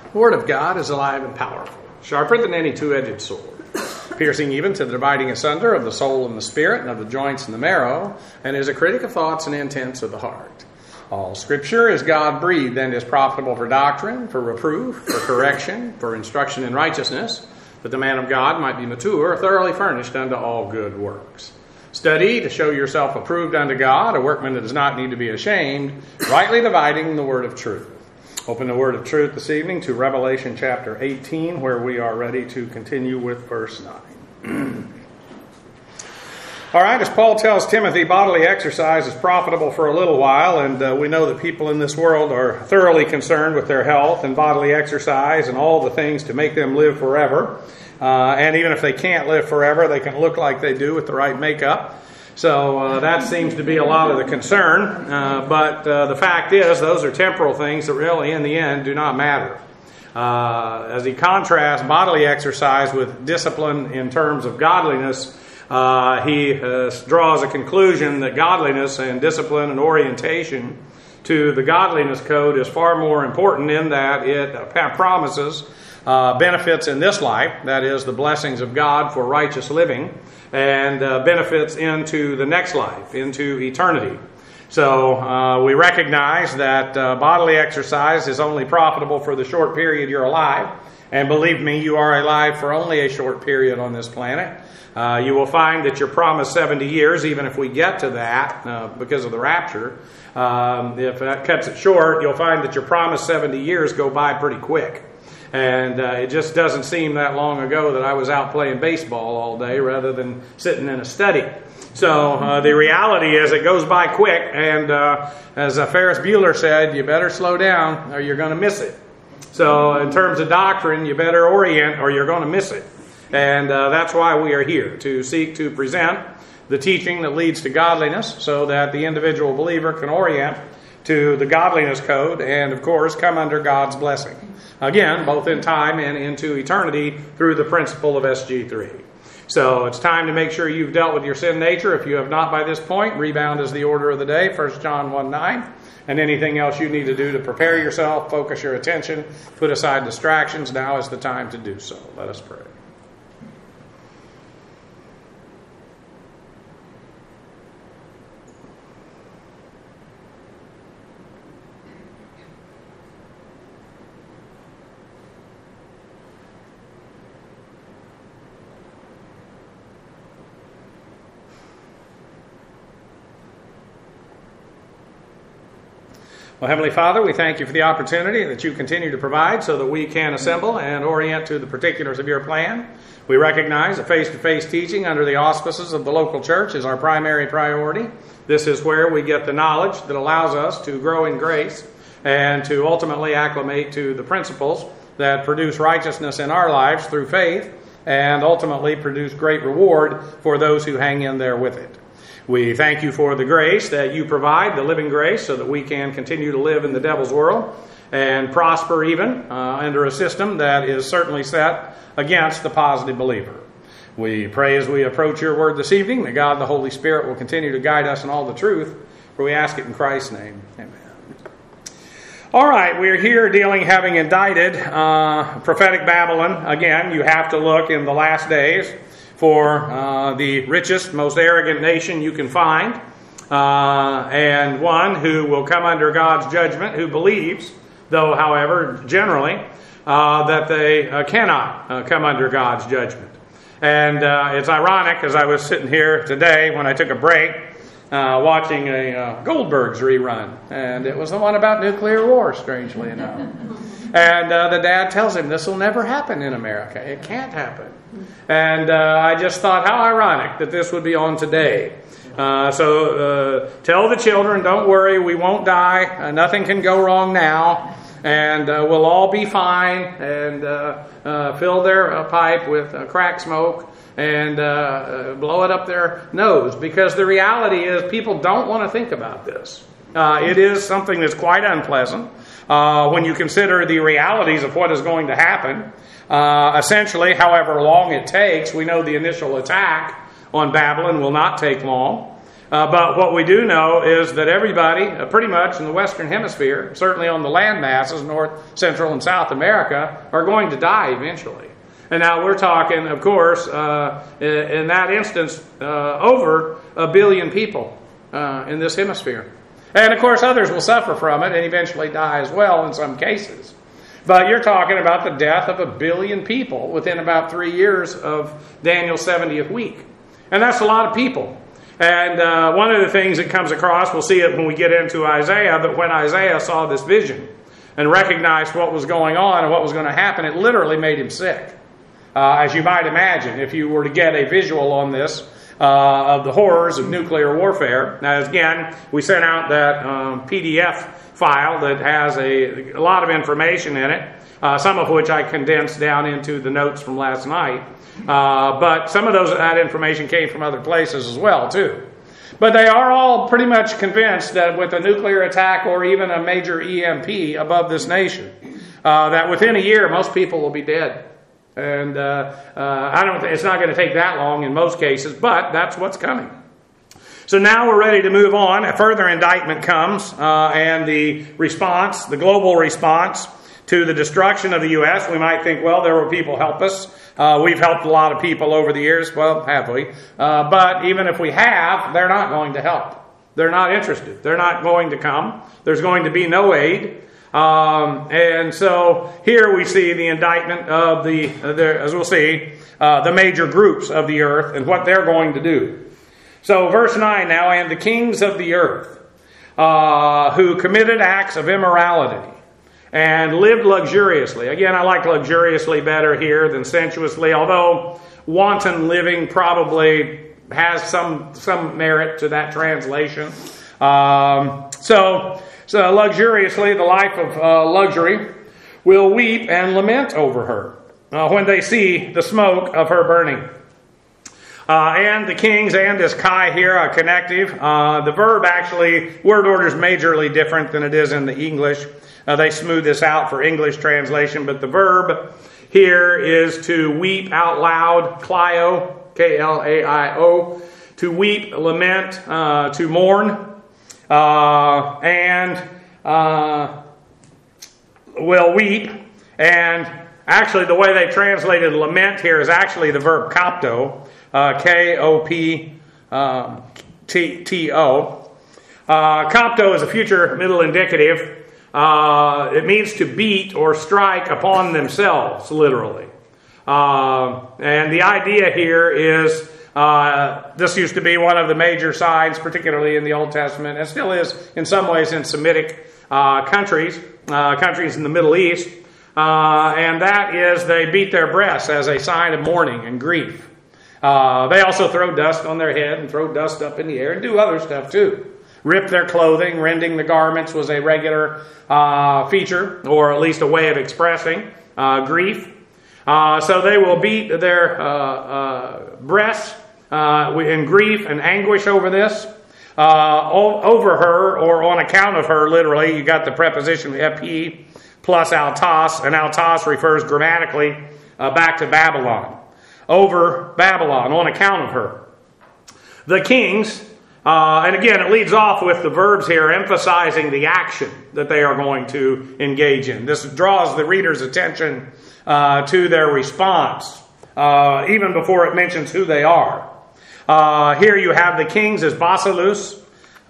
The Word of God is alive and powerful, sharper than any two-edged sword, piercing even to the dividing asunder of the soul and the spirit and of the joints and the marrow, and is a critic of thoughts and intents of the heart. All Scripture is God-breathed and is profitable for doctrine, for reproof, for correction, for instruction in righteousness, that the man of God might be mature, thoroughly furnished unto all good works. Study to show yourself approved unto God, a workman that does not need to be ashamed, rightly dividing the word of truth. Open the word of truth this evening to Revelation chapter 18, where we are ready to continue with verse 9. All right, as Paul tells Timothy, bodily exercise is profitable for a little while, and we know that people in this world are thoroughly concerned with their health and bodily exercise and all the things to make them live forever. And even if they can't live forever, they can look like they do with the right makeup. So that seems to be a lot of the concern. But the fact is, those are temporal things that really, in the end, do not matter. As he contrasts bodily exercise with discipline in terms of godliness, he draws a conclusion that godliness and discipline and orientation to the godliness code is far more important in that it promises benefits in this life, that is, the blessings of God for righteous living, and benefits into the next life, into eternity. So we recognize that bodily exercise is only profitable for the short period you're alive, and believe me, you are alive for only a short period on this planet. You will find that you're promised 70 years, even if we get to that because of the rapture. If that cuts it short, you'll find that your promised 70 years go by pretty quick. And it just doesn't seem that long ago that I was out playing baseball all day rather than sitting in a study. So the reality is it goes by quick, and as Ferris Bueller said, you better slow down or you're going to miss it. So in terms of doctrine, you better orient or you're going to miss it. And that's why we are here, to seek to present the teaching that leads to godliness so that the individual believer can orient to the godliness code and, of course, come under God's blessing. Again, both in time and into eternity through the principle of SG3. So it's time to make sure you've dealt with your sin nature. If you have not by this point, rebound is the order of the day, 1 John 1:9. And anything else you need to do to prepare yourself, focus your attention, put aside distractions, now is the time to do so. Let us pray. Well, Heavenly Father, we thank you for the opportunity that you continue to provide so that we can assemble and orient to the particulars of your plan. We recognize that face-to-face teaching under the auspices of the local church is our primary priority. This is where we get the knowledge that allows us to grow in grace and to ultimately acclimate to the principles that produce righteousness in our lives through faith and ultimately produce great reward for those who hang in there with it. We thank you for the grace that you provide, the living grace, so that we can continue to live in the devil's world and prosper even under a system that is certainly set against the positive believer. We pray as we approach your word this evening that God the Holy Spirit will continue to guide us in all the truth, for we ask it in Christ's name. Amen. All right, we are here having indicted prophetic Babylon. Again, you have to look in the last days for the richest, most arrogant nation you can find, and one who will come under God's judgment, who believes, though, however, generally, that they cannot come under God's judgment. And it's ironic, as I was sitting here today when I took a break, watching a Goldberg's rerun, and it was the one about nuclear war, strangely enough. And the dad tells him, this will never happen in America. It can't happen. And I just thought, how ironic that this would be on today. So tell the children, don't worry, we won't die. Nothing can go wrong now. And we'll all be fine. And fill their pipe with crack smoke and blow it up their nose. Because the reality is people don't want to think about this. It is something that's quite unpleasant when you consider the realities of what is going to happen. Essentially, however long it takes, we know the initial attack on Babylon will not take long. But what we do know is that everybody, pretty much in the Western Hemisphere, certainly on the land masses, North, Central, and South America, are going to die eventually. And now we're talking, of course, in that instance, over 1 billion people in this hemisphere. And of course, others will suffer from it and eventually die as well in some cases. But you're talking about the death of 1 billion people within about 3 years of Daniel's 70th week. And that's a lot of people. And one of the things that comes across, we'll see it when we get into Isaiah, that when Isaiah saw this vision and recognized what was going on and what was going to happen, it literally made him sick. As you might imagine, if you were to get a visual on this, of the horrors of nuclear warfare. Now, again, we sent out that PDF file that has a lot of information in it, some of which I condensed down into the notes from last night. But some of that information came from other places as well, too. But they are all pretty much convinced that with a nuclear attack or even a major EMP above this nation, that within a year most people will be dead. And I don't think it's not going to take that long in most cases, but that's what's coming. So now we're ready to move on. A further indictment comes, and the response, the global response to the destruction of the U.S. We might think, well, there were people help us. We've helped a lot of people over the years. Well, have we? But even if we have, they're not going to help. They're not interested. They're not going to come. There's going to be no aid. And so here we see the indictment of as we'll see, the major groups of the earth and what they're going to do. So verse 9 now, and the kings of the earth, who committed acts of immorality and lived luxuriously. Again, I like luxuriously better here than sensuously, although wanton living probably has some merit to that translation. So luxuriously, the life of luxury, will weep and lament over her when they see the smoke of her burning. And the kings, and is Kai here, a connective. The verb actually, word order is majorly different than it is in the English. They smooth this out for English translation, but the verb here is to weep out loud, Klaio, K-L-A-I-O, to weep, lament, to mourn. And will weep. And actually the way they translated lament here is actually the verb kopto, K-O-P-T-O. Kopto is a future middle indicative. It means to beat or strike upon themselves, literally. And the idea here is this used to be one of the major signs, particularly in the Old Testament, and still is in some ways in Semitic countries in the Middle East. And that is they beat their breasts as a sign of mourning and grief. They also throw dust on their head and throw dust up in the air and do other stuff too. Rip their clothing, rending the garments was a regular feature, or at least a way of expressing grief. So they will beat their breasts in grief and anguish over this, over her, or on account of her, literally. You got the preposition epi plus altos, and altos refers grammatically back to Babylon. Over Babylon, on account of her. The kings, and again, it leads off with the verbs here emphasizing the action that they are going to engage in. This draws the reader's attention to their response, even before it mentions who they are. Here you have the kings as Basileus,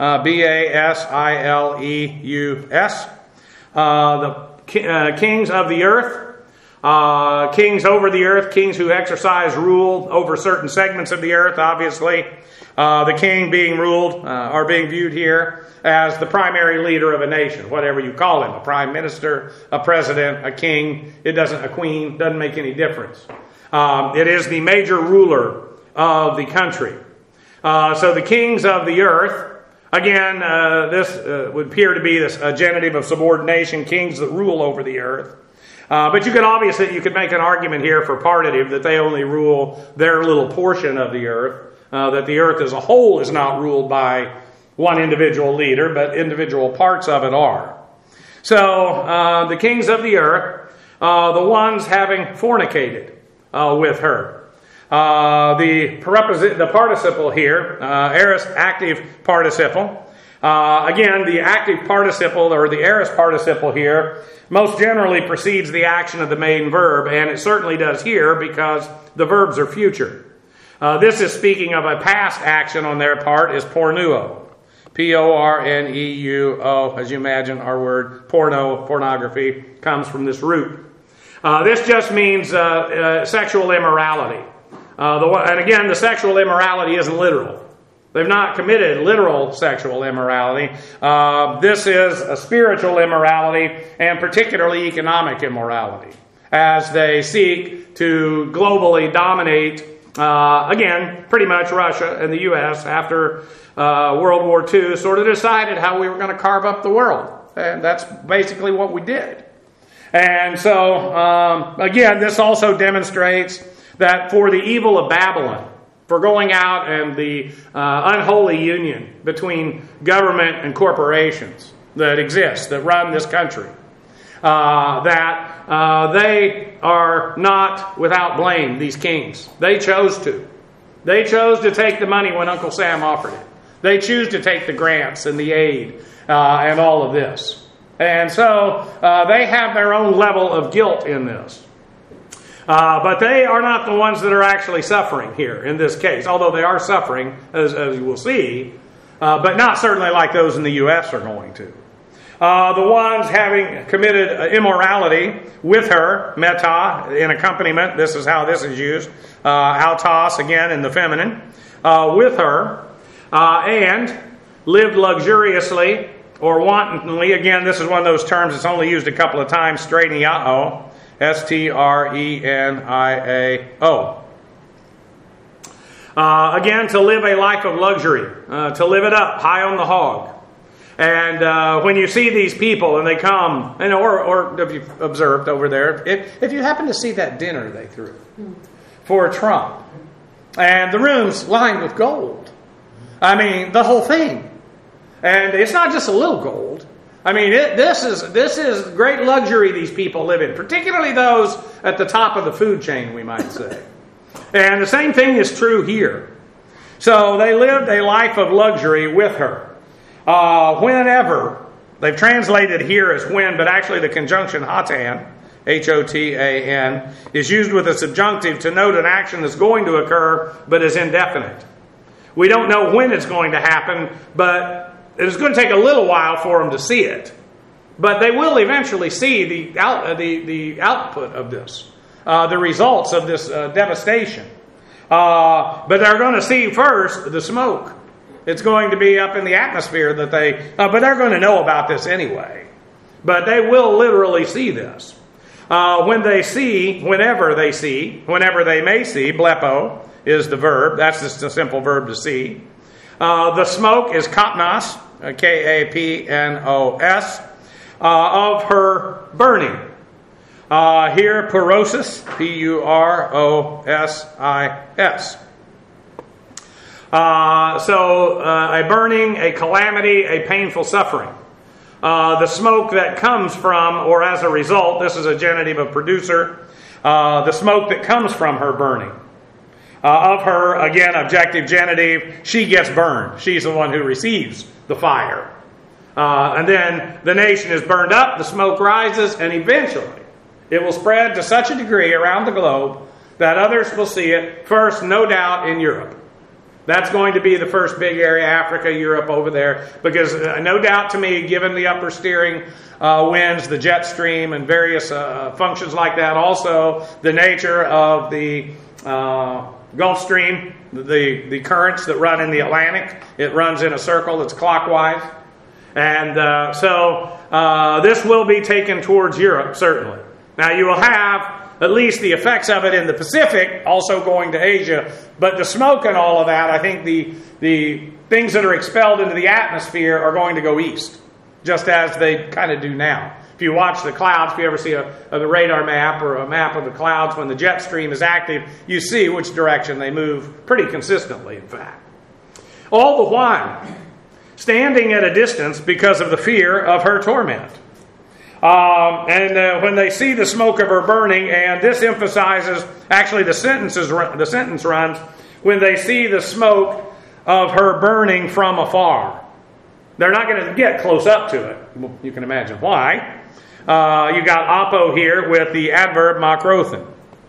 B-A-S-I-L-E-U-S. The kings of the earth, kings over the earth, kings who exercise rule over certain segments of the earth, obviously. The king being ruled, or being viewed here as the primary leader of a nation, whatever you call him, a prime minister, a president, a king, a queen, doesn't make any difference. It is the major ruler of the country. So the kings of the earth, again, this would appear to be a genitive of subordination, kings that rule over the earth. But you could make an argument here for partitive that they only rule their little portion of the earth, that the earth as a whole is not ruled by one individual leader, but individual parts of it are. So the kings of the earth, the ones having fornicated with her. The participle here, aorist active participle. Again, the active participle or the aorist participle here most generally precedes the action of the main verb, and it certainly does here because the verbs are future. This is speaking of a past action on their part is pornuo. P-O-R-N-E-U-O. As you imagine, our word pornography, comes from this root. This just means sexual immorality. And again, the sexual immorality isn't literal. They've not committed literal sexual immorality. This is a spiritual immorality and particularly economic immorality as they seek to globally dominate, again, pretty much Russia and the U.S. after World War II sort of decided how we were going to carve up the world. And that's basically what we did. And so, again, this also demonstrates that for the evil of Babylon, for going out and the unholy union between government and corporations that exist, that run this country, that they are not without blame, these kings. They chose to. They chose to take the money when Uncle Sam offered it. They choose to take the grants and the aid and all of this. And so they have their own level of guilt in this. But they are not the ones that are actually suffering here in this case, although they are suffering, as you will see, but not certainly like those in the U.S. are going to. The ones having committed immorality with her, meta, in accompaniment, this is how this is used, autos, again, in the feminine, with her, and lived luxuriously or wantonly. Again, this is one of those terms that's only used a couple of times, streniao. S-T-R-E-N-I-A-O. Again, to live a life of luxury, to live it up, high on the hog. And when you see these people and they come, and or if you've observed over there, if you happen to see that dinner they threw for Trump, and the room's lined with gold. I mean, the whole thing. And it's not just a little gold. I mean, this is great luxury these people live in, particularly those at the top of the food chain, we might say. And the same thing is true here. So they lived a life of luxury with her. Whenever, they've translated here as when, but actually the conjunction hotan, H-O-T-A-N, is used with a subjunctive to note an action that's going to occur, but is indefinite. We don't know when it's going to happen, but it's going to take a little while for them to see it. But they will eventually see the output of this, the results of this devastation. But they're going to see first the smoke. It's going to be up in the atmosphere that but they're going to know about this anyway. But they will literally see this. Whenever they may see, blepo is the verb. That's just a simple verb to see. The smoke is kapnos, K-A-P-N-O-S, of her burning. Here, purosis, P-U-R-O-S-I-S. So a burning, a calamity, a painful suffering. The smoke that comes from, or as a result, this is a genitive of producer, the smoke that comes from her burning. Of her, again, objective genitive, she gets burned. She's the one who receives the fire. And then the nation is burned up, the smoke rises, and eventually it will spread to such a degree around the globe that others will see it, first, no doubt, in Europe. That's going to be the first big area, Africa, Europe, over there, because no doubt to me, given the upper steering winds, the jet stream, and various functions like that, also the nature of the Gulf Stream, the currents that run in the Atlantic, it runs in a circle that's clockwise. And so this will be taken towards Europe, certainly. Now you will have at least the effects of it in the Pacific, also going to Asia. But the smoke and all of that, I think the things that are expelled into the atmosphere are going to go east, just as they kind of do now. If you watch the clouds, if you ever see a radar map or a map of the clouds, when the jet stream is active, you see which direction they move pretty consistently, in fact. All the while, standing at a distance because of the fear of her torment. When they see the smoke of her burning, and this emphasizes, actually the sentence runs, when they see the smoke of her burning from afar. They're not going to get close up to it. You can imagine why. You got apo here with the adverb makrothen.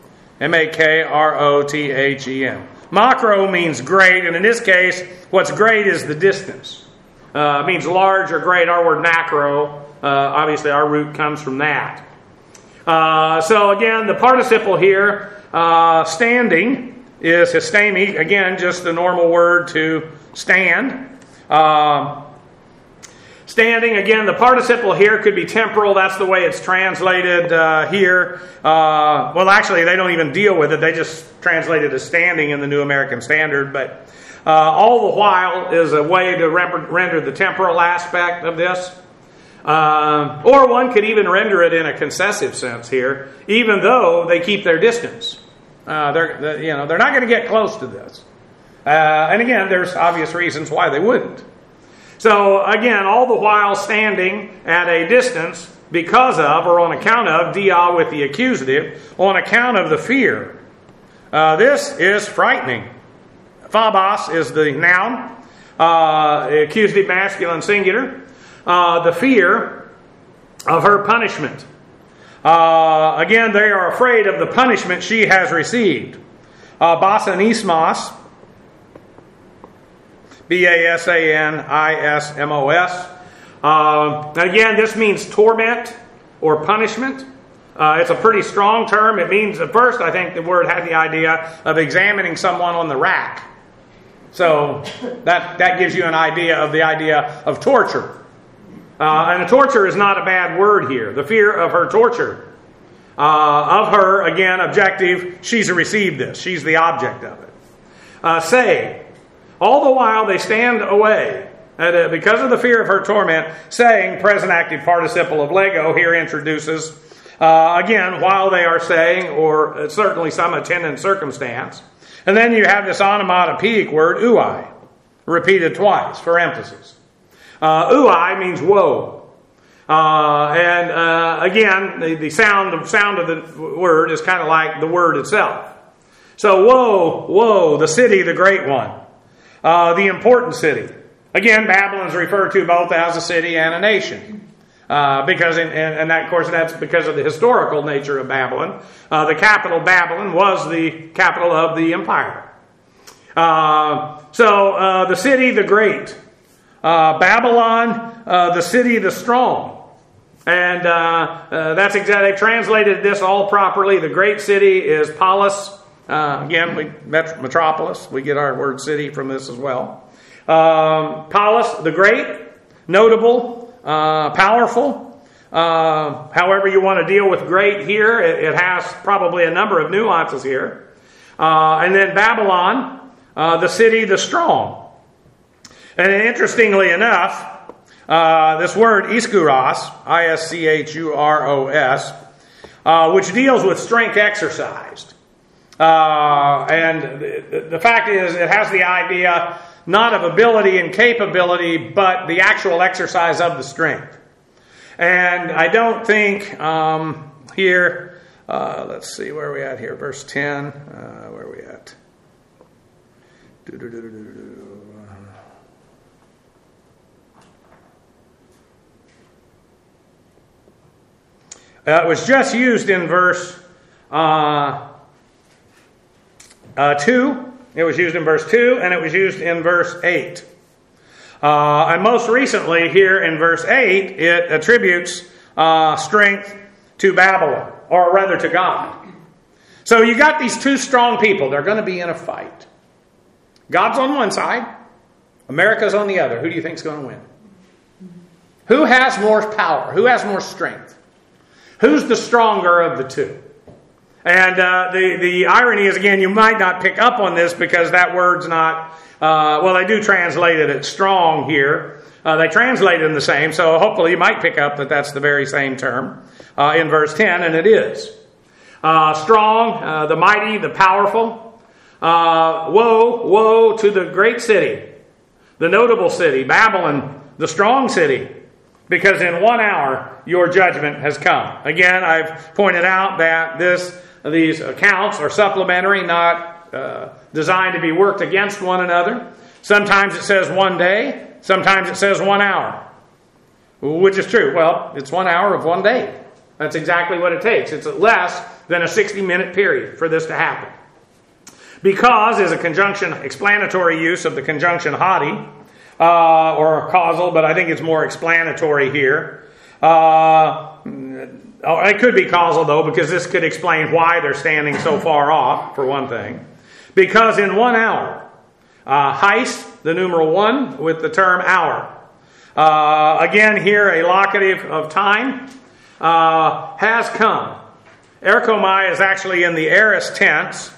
M-A-K-R-O-T-H-E-N. Makro means great, and in this case, what's great is the distance. It means large or great. Our word macro, obviously our root comes from that. So again, the participle here, standing, is histemi. Again, just the normal word to stand. Standing, again, the participle here could be temporal. That's the way it's translated here. Well, actually, they don't even deal with it. They just translate it as standing in the New American Standard. But all the while is a way to render the temporal aspect of this. Or one could even render it in a concessive sense here, even though they keep their distance. They're not going to get close to this. And again, there's obvious reasons why they wouldn't. So again, all the while standing at a distance because of, or on account of, dia with the accusative, on account of the fear. This is frightening. Phobos is the noun, accusative masculine singular. The fear of her punishment. Again, they are afraid of the punishment she has received. Basanismos, B-A-S-A-N-I-S-M-O-S. Again, this means torment or punishment. It's a pretty strong term. It means, at first, I think the word had the idea of examining someone on the rack. So that gives you an idea of the idea of torture. And a torture is not a bad word here. The fear of her torture. Of her, again, objective, she's received this. She's the object of it. Say, all the while they stand away, because of the fear of her torment, saying, present active participle of lego here introduces, again, while they are saying, or certainly some attendant circumstance. And then you have this onomatopoeic word, uai, repeated twice for emphasis. Uai means woe. Again, the sound of the word is kind of like the word itself. So woe, the city, the great one. The important city. Again, Babylon's referred to both as a city and a nation. Because that, of course, that's because of the historical nature of Babylon. The capital, Babylon, was the capital of the empire. So the city, the great. Babylon, the city, the strong. And that's exactly, they've translated this all properly. The great city is Polis. Again, metropolis. We get our word city from this as well. Polis, the great, notable, powerful. However you want to deal with great here, it has probably a number of nuances here. And then Babylon, the city, the strong. And interestingly enough, this word iskuros, I-S-C-H-U-R-O-S, which deals with strength exercised. And the fact is, it has the idea not of ability and capability, but the actual exercise of the strength. And I don't think here, let's see, where are we at here? Verse 10, where are we at? It was just used in verse 2. It was used in verse 2, and it was used in verse 8. And most recently, here in verse 8, it attributes strength to Babylon, or rather to God. So you got these two strong people. They're going to be in a fight. God's on one side. America's on the other. Who do you think is going to win? Who has more power? Who has more strength? Who's the stronger of the two? And the irony is, again, you might not pick up on this because that word's not, they do translate it as strong here. They translate it in the same, so hopefully you might pick up that that's the very same term in verse 10, and it is. Strong, the mighty, the powerful. Woe to the great city, the notable city, Babylon, the strong city. because in 1 hour your judgment has come. Again, I've pointed out that these accounts are supplementary, not designed to be worked against one another. Sometimes it says 1 day, sometimes it says 1 hour. Which is true? Well, it's 1 hour of 1 day. That's exactly what it takes. It's less than a 60-minute period for this to happen. Because is a conjunction, explanatory use of the conjunction haughty, or causal, but I think it's more explanatory here. It could be causal, though, because this could explain why they're standing so far off, for one thing. Because in 1 hour, heist, the numeral 1, with the term hour. Again, here, a locative of time, has come. Erchomai is actually in the aorist tense,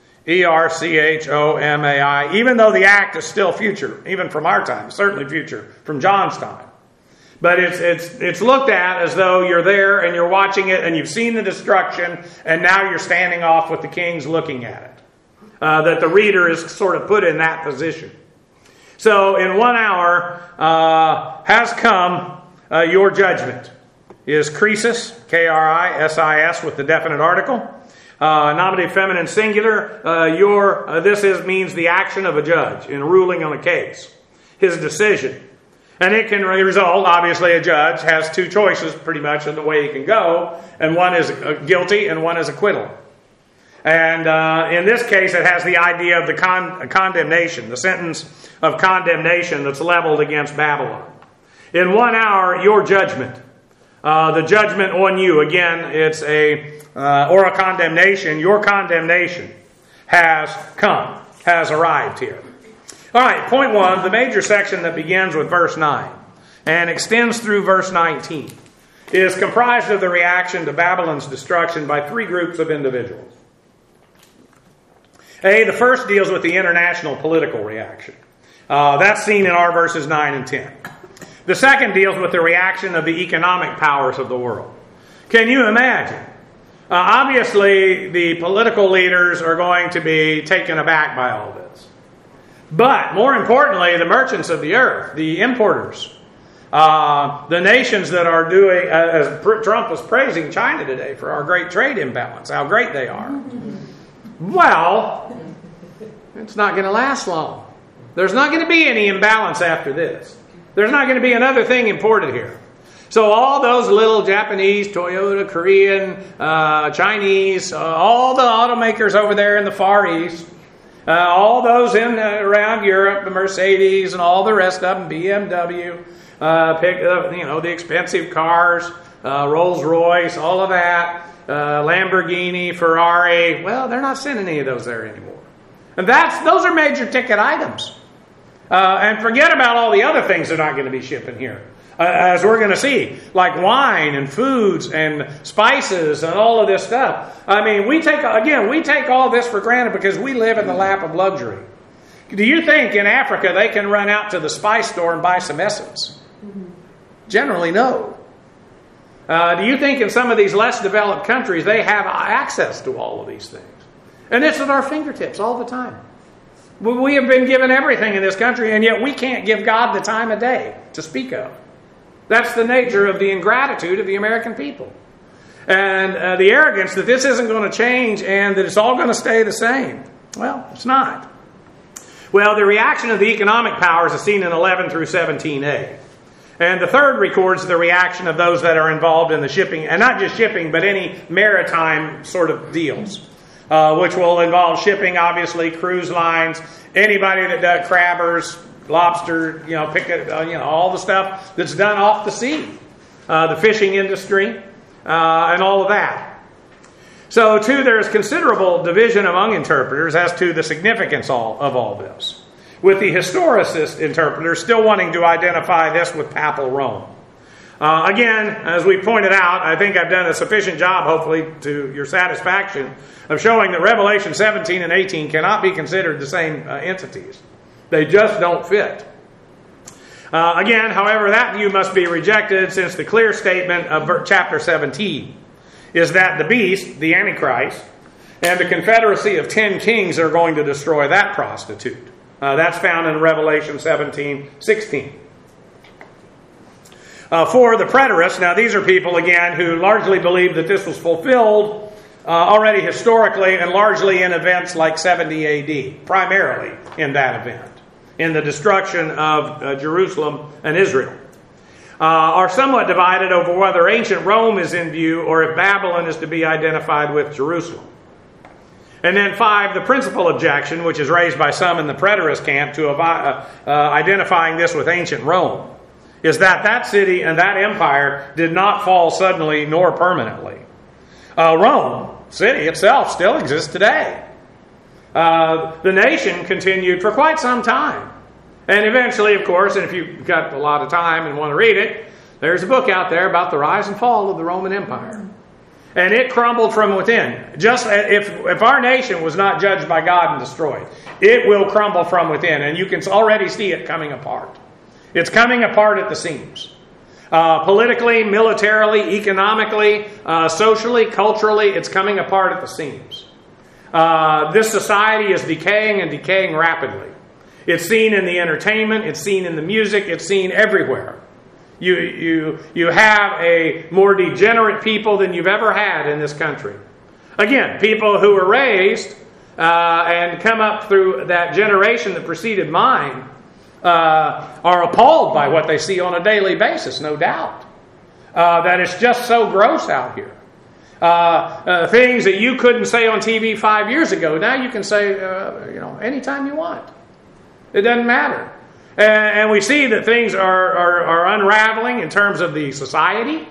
Erchomai, even though the act is still future, even from our time, certainly future, from John's time. But it's looked at as though you're there and you're watching it and you've seen the destruction and now you're standing off with the kings looking at it. That the reader is sort of put in that position. So in 1 hour has come your judgment. Is krisis, K-R-I-S-I-S with the definite article. Nominative feminine singular. Means the action of a judge in ruling on a case. His decision. And it can result, obviously a judge has two choices pretty much in the way he can go. And one is guilty and one is acquittal. And in this case it has the idea of the condemnation, the sentence of condemnation that's leveled against Babylon. In 1 hour, your judgment. The judgment on you. Again, it's or a condemnation. Your condemnation has come, has arrived here. All right, point 1, the major section that begins with verse 9 and extends through verse 19 is comprised of the reaction to Babylon's destruction by 3 groups of individuals. The first deals with the international political reaction. That's seen in our verses 9 and 10. The second deals with the reaction of the economic powers of the world. Can you imagine? Obviously, the political leaders are going to be taken aback by all this. But, more importantly, the merchants of the earth, the importers, the nations that are doing, as Trump was praising China today for our great trade imbalance, how great they are. Well, it's not going to last long. There's not going to be any imbalance after this. There's not going to be another thing imported here. So all those little Japanese, Toyota, Korean, Chinese, all the automakers over there in the Far East, all those around Europe, the Mercedes and all the rest of them, BMW, the expensive cars, Rolls Royce, all of that, Lamborghini, Ferrari. Well, they're not sending any of those there anymore. And those are major ticket items. And forget about all the other things they're not going to be shipping here. As we're going to see, like wine and foods and spices and all of this stuff. I mean, we take all this for granted because we live in the lap of luxury. Do you think in Africa they can run out to the spice store and buy some essence? Generally, no. Do you think in some of these less developed countries they have access to all of these things? And it's at our fingertips all the time. We have been given everything in this country, and yet we can't give God the time of day to speak of. That's the nature of the ingratitude of the American people. And the arrogance that this isn't going to change and that it's all going to stay the same. Well, it's not. Well, the reaction of the economic powers is seen in 11 through 17a. And the third records the reaction of those that are involved in the shipping, and not just shipping, but any maritime sort of deals, which will involve shipping, obviously, cruise lines, anybody that does crabbers, lobster, all the stuff that's done off the sea, the fishing industry, and all of that. So, too, there's considerable division among interpreters as to the significance of all this, with the historicist interpreters still wanting to identify this with Papal Rome. Again, as we pointed out, I think I've done a sufficient job, hopefully, to your satisfaction, of showing that Revelation 17 and 18 cannot be considered the same entities. They just don't fit. Again, however, that view must be rejected since the clear statement of chapter 17 is that the beast, the Antichrist, and the confederacy of 10 kings are going to destroy that prostitute. That's found in Revelation 17:16. For the preterists, now these are people, again, who largely believe that this was fulfilled already historically and largely in events like 70 AD, primarily in that event, in the destruction of Jerusalem and Israel. Are somewhat divided over whether ancient Rome is in view or if Babylon is to be identified with Jerusalem. And then 5, the principal objection, which is raised by some in the preterist camp to identifying this with ancient Rome, is that that city and that empire did not fall suddenly nor permanently. Rome, city itself, still exists today. The nation continued for quite some time. And eventually, of course, and if you've got a lot of time and want to read it, there's a book out there about the rise and fall of the Roman Empire. And it crumbled from within. Just if our nation was not judged by God and destroyed, it will crumble from within. And you can already see it coming apart. It's coming apart at the seams. Politically, militarily, economically, socially, culturally, it's coming apart at the seams. This society is decaying and decaying rapidly. It's seen in the entertainment, it's seen in the music, it's seen everywhere. You have a more degenerate people than you've ever had in this country. Again, people who were raised and come up through that generation that preceded mine are appalled by what they see on a daily basis, no doubt. That it's just so gross out here. Things that you couldn't say on TV 5 years ago, now you can say anytime you want. It doesn't matter. And we see that things are unraveling in terms of the society.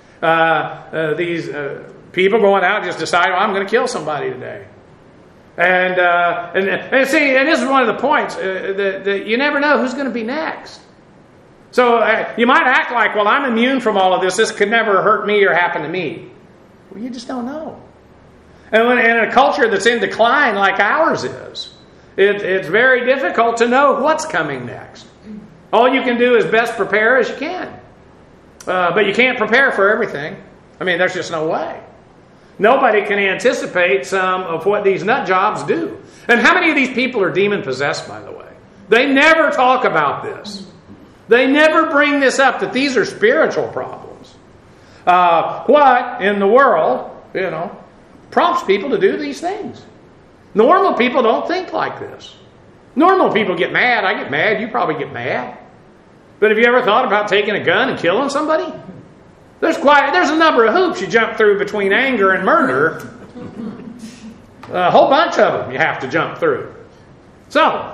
These people going out just decide, I'm going to kill somebody today. And see, and this is one of the points, that you never know who's going to be next. So you might act like, well, I'm immune from all of this. This could never hurt me or happen to me. Well, you just don't know. And in a culture that's in decline like ours is, it's very difficult to know what's coming next. All you can do is best prepare as you can. But you can't prepare for everything. I mean, there's just no way. Nobody can anticipate some of what these nut jobs do. And how many of these people are demon-possessed, by the way? They never talk about this. They never bring this up, that these are spiritual problems. What in the world, prompts people to do these things? Normal people don't think like this. Normal people get mad. I get mad. You probably get mad. But have you ever thought about taking a gun and killing somebody? There's a number of hoops you jump through between anger and murder. A whole bunch of them you have to jump through. So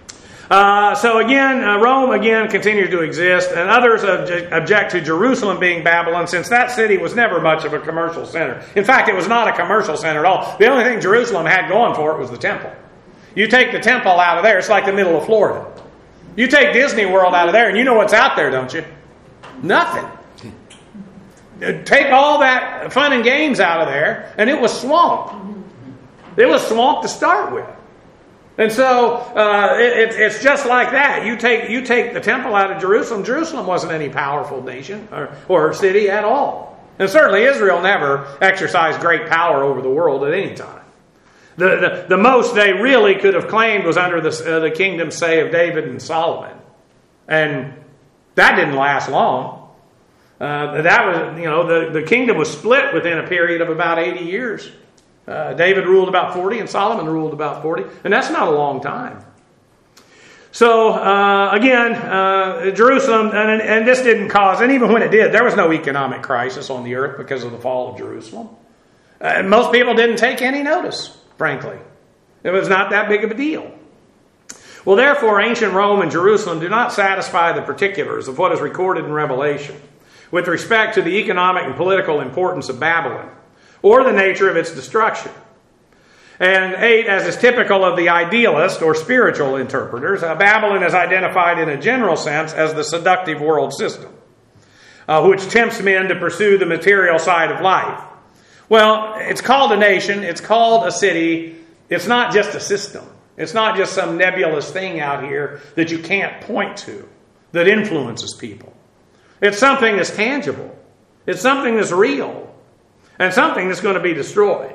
again, Rome again continued to exist, and others object to Jerusalem being Babylon, since that city was never much of a commercial center. In fact, it was not a commercial center at all. The only thing Jerusalem had going for it was the temple. You take the temple out of there, it's like the middle of Florida. You take Disney World out of there, and you know what's out there, don't you? Nothing. Take all that fun and games out of there, and it was swamp. It was swamp to start with. And so it's just like that. You take the temple out of Jerusalem. Jerusalem wasn't any powerful nation or city at all. And certainly Israel never exercised great power over the world at any time. The most they really could have claimed was under the kingdom, say, of David and Solomon. And that didn't last long. The kingdom was split within a period of about 80 years. David ruled about 40 and Solomon ruled about 40. And that's not a long time. So, Jerusalem, and this didn't cause, and even when it did, there was no economic crisis on the earth because of the fall of Jerusalem. Most people didn't take any notice, frankly. It was not that big of a deal. Well, therefore, ancient Rome and Jerusalem do not satisfy the particulars of what is recorded in Revelation with respect to the economic and political importance of Babylon, or the nature of its destruction. And 8, as is typical of the idealist or spiritual interpreters, Babylon is identified in a general sense as the seductive world system, which tempts men to pursue the material side of life. Well, it's called a nation, it's called a city, it's not just a system. It's not just some nebulous thing out here that you can't point to that influences people. It's something that's tangible. It's something that's real. And something that's going to be destroyed.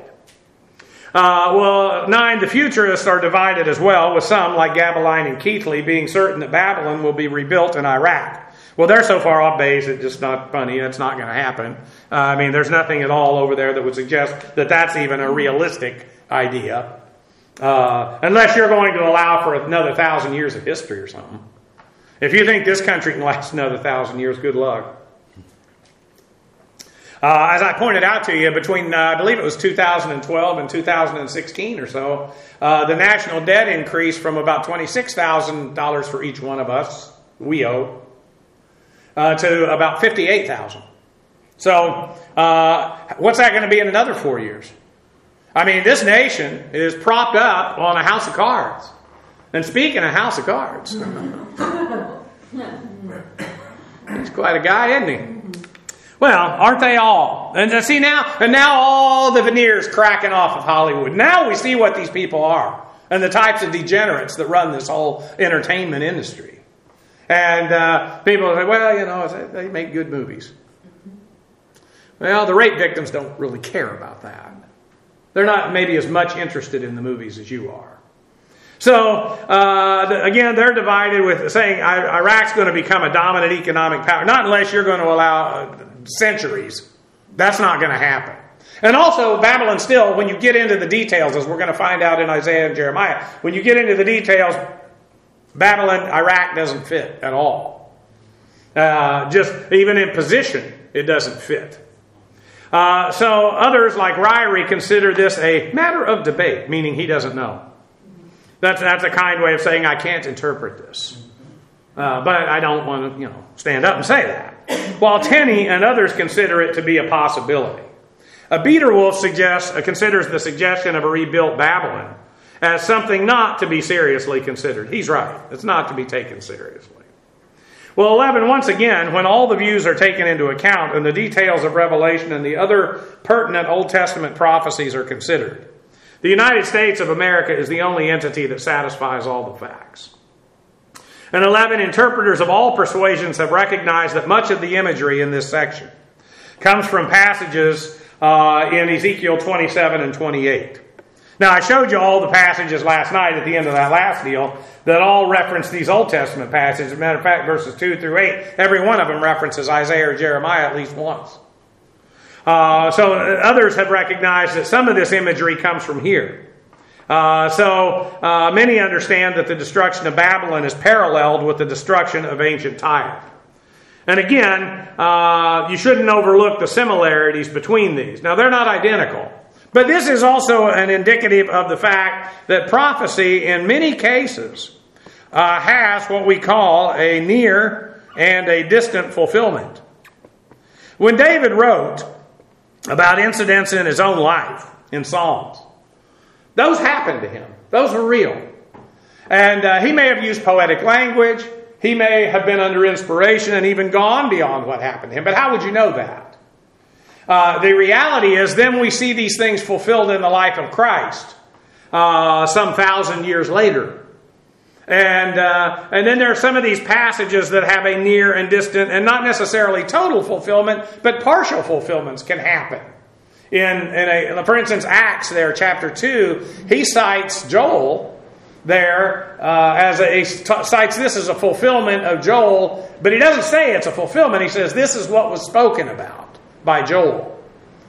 9, the futurists are divided as well, with some, like Gabaline and Keathley, being certain that Babylon will be rebuilt in Iraq, Well, they're so far off base, it's just not funny. It's not going to happen. There's nothing at all over there that would suggest that that's even a realistic idea. Unless you're going to allow for another 1,000 years of history or something. If you think this country can last another 1,000 years, good luck. As I pointed out to you, between, I believe it was 2012 and 2016 or so, the national debt increased from about $26,000 for each one of us, we owe, to about $58,000. So, what's that going to be in another 4 years? This nation is propped up on a house of cards. And speaking of house of cards, he's quite a guy, isn't he? Well, aren't they all? And see now all the veneers cracking off of Hollywood. Now we see what these people are and the types of degenerates that run this whole entertainment industry. And people say, well, they make good movies. Well, the rape victims don't really care about that. They're not maybe as much interested in the movies as you are. So, again, they're divided with saying Iraq's going to become a dominant economic power. Not unless you're going to allow centuries. That's not going to happen. And also, Babylon still, when you get into the details, as we're going to find out in Isaiah and Jeremiah, when you get into the details, Babylon, Iraq doesn't fit at all. Just even in position, it doesn't fit. So others, like Ryrie, consider this a matter of debate, meaning he doesn't know. That's a kind way of saying I can't interpret this. But I don't want to, stand up and say that. While Tenney and others consider it to be a possibility. Biederwolf considers the suggestion of a rebuilt Babylon as something not to be seriously considered. He's right. It's not to be taken seriously. Well, 11, once again, when all the views are taken into account and the details of Revelation and the other pertinent Old Testament prophecies are considered, the United States of America is the only entity that satisfies all the facts. And 11, interpreters of all persuasions have recognized that much of the imagery in this section comes from passages in Ezekiel 27 and 28. Now, I showed you all the passages last night at the end of that last deal that all reference these Old Testament passages. As a matter of fact, verses 2 through 8, every one of them references Isaiah or Jeremiah at least once. So others have recognized that some of this imagery comes from here. So many understand that the destruction of Babylon is paralleled with the destruction of ancient Tyre. And again, you shouldn't overlook the similarities between these. Now, they're not identical. But this is also an indicative of the fact that prophecy, in many cases, has what we call a near and a distant fulfillment. When David wrote about incidents in his own life in Psalms, those happened to him. Those were real. And he may have used poetic language. He may have been under inspiration and even gone beyond what happened to him. But how would you know that? The reality is then we see these things fulfilled in the life of Christ some 1,000 years later. And then there are some of these passages that have a near and distant and not necessarily total fulfillment, but partial fulfillments can happen. For instance, Acts there, chapter 2, he cites Joel there cites this as a fulfillment of Joel, but he doesn't say it's a fulfillment. He says this is what was spoken about by Joel.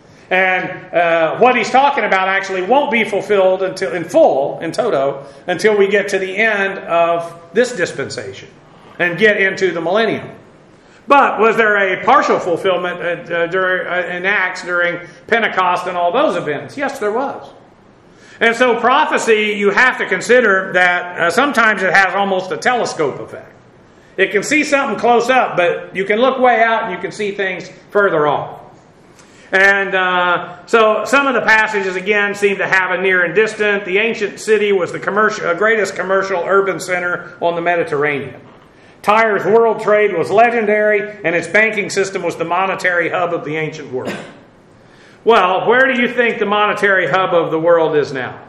And what he's talking about actually won't be fulfilled in toto, until we get to the end of this dispensation and get into the millennium. But was there a partial fulfillment in Acts during Pentecost and all those events? Yes, there was. And so prophecy, you have to consider that sometimes it has almost a telescope effect. It can see something close up, but you can look way out and you can see things further off. And so some of the passages, again, seem to have a near and distant. The ancient city was the greatest commercial urban center on the Mediterranean. Tyre's world trade was legendary, and its banking system was the monetary hub of the ancient world. Well, where do you think the monetary hub of the world is now?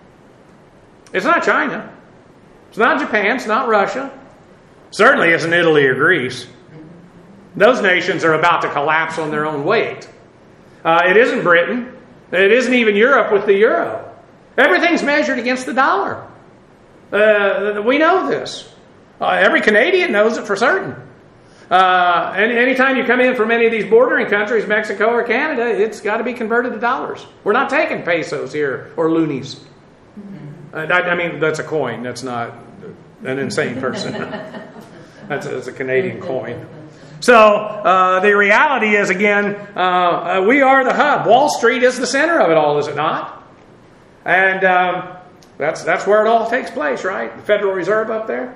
It's not China. It's not Japan. It's not Russia. Certainly isn't Italy or Greece. Those nations are about to collapse on their own weight. It isn't Britain. It isn't even Europe with the euro. Everything's measured against the dollar. We know this. Every Canadian knows it for certain. And anytime you come in from any of these bordering countries, Mexico or Canada, it's got to be converted to dollars. We're not taking pesos here or loonies. I mean, that's a coin. That's not an insane person. That's a Canadian coin. So the reality is, again, we are the hub. Wall Street is the center of it all, is it not? And that's where it all takes place, right? The Federal Reserve up there.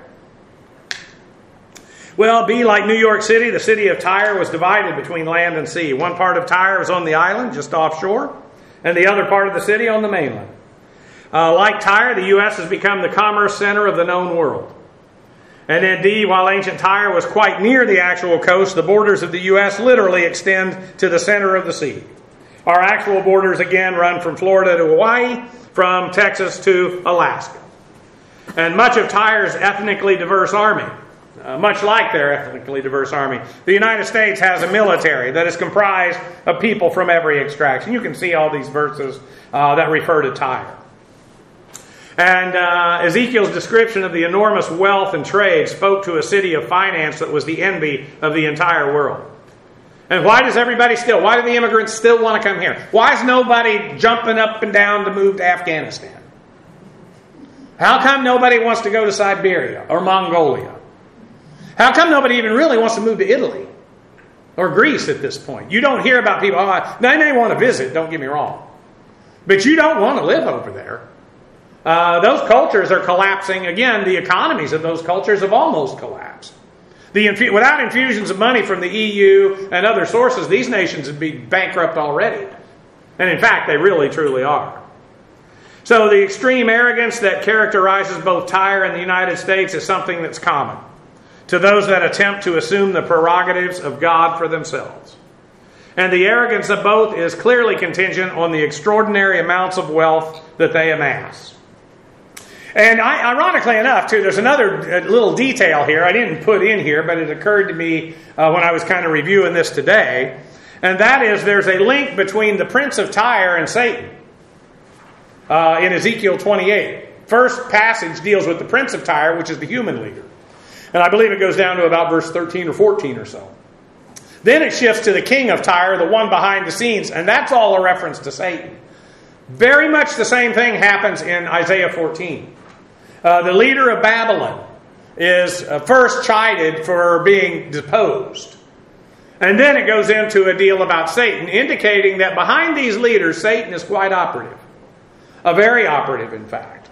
Well, be like New York City, the city of Tyre was divided between land and sea. One part of Tyre was on the island, just offshore, and the other part of the city on the mainland. Like Tyre, the U.S. has become the commerce center of the known world. And indeed, while ancient Tyre was quite near the actual coast, the borders of the U.S. literally extend to the center of the sea. Our actual borders, again, run from Florida to Hawaii, from Texas to Alaska. And much of Tyre's ethnically diverse army, much like their ethnically diverse army, the United States has a military that is comprised of people from every extraction. You can see all these verses that refer to Tyre. And Ezekiel's description of the enormous wealth and trade spoke to a city of finance that was the envy of the entire world. And why do the immigrants still want to come here? Why is nobody jumping up and down to move to Afghanistan? How come nobody wants to go to Siberia or Mongolia? How come nobody even really wants to move to Italy or Greece at this point? You don't hear about people, they may want to visit, don't get me wrong. But you don't want to live over there. Those cultures are collapsing. Again, the economies of those cultures have almost collapsed. Without infusions of money from the EU and other sources, these nations would be bankrupt already. And in fact, they really, truly are. So the extreme arrogance that characterizes both Tyre and the United States is something that's common to those that attempt to assume the prerogatives of God for themselves. And the arrogance of both is clearly contingent on the extraordinary amounts of wealth that they amass. And ironically enough, too, there's another little detail here I didn't put in here, but it occurred to me when I was kind of reviewing this today. And that is there's a link between the prince of Tyre and Satan in Ezekiel 28. First passage deals with the prince of Tyre, which is the human leader. And I believe it goes down to about verse 13 or 14 or so. Then it shifts to the king of Tyre, the one behind the scenes, and that's all a reference to Satan. Very much the same thing happens in Isaiah 14. The leader of Babylon is first chided for being deposed. And then it goes into a deal about Satan, indicating that behind these leaders, Satan is quite operative. Very operative, in fact.